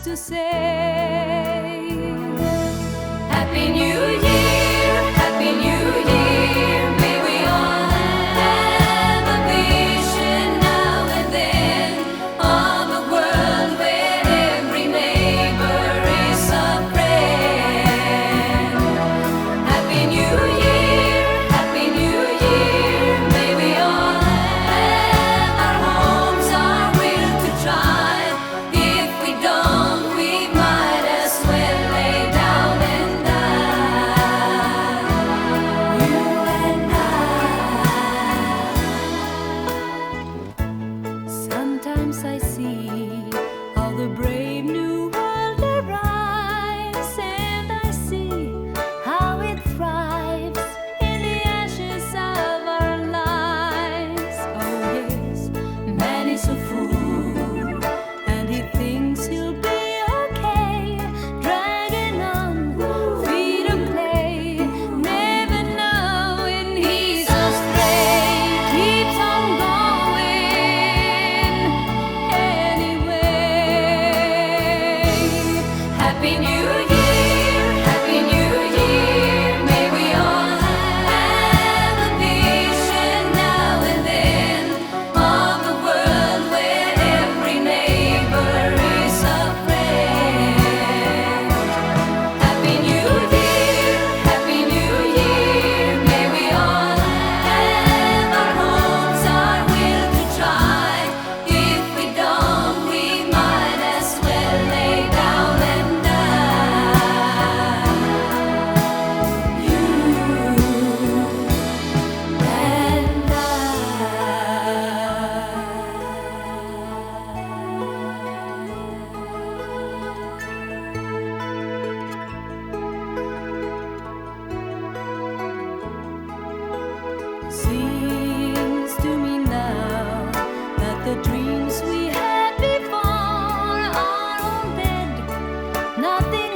to say. Happy New Year, Happy New Year. May we all have a vision now and then of a world where every neighbor is a friend. Happy New Year, Happy New Year. May we all have our homes, our will to try. If we don't, we might as well lay down and die. You and I. Sometimes I see how the brave new world arrives, and I see how it thrives in the ashes of our lives. Oh yes, man is a fool, and he thinks he'll be okay, dragging on feet of clay, never knowing he's astray. Keeps on going anyway. Happy New Year, Happy New Year. May we all have a vision now and then of a world where every neighbor is a friend. Happy New Year, Happy New Year. May we all have our homes, our will to try. If we don't, we might as well lay down and die. You and Seems to me now that the dreams we had before are all dead. Nothing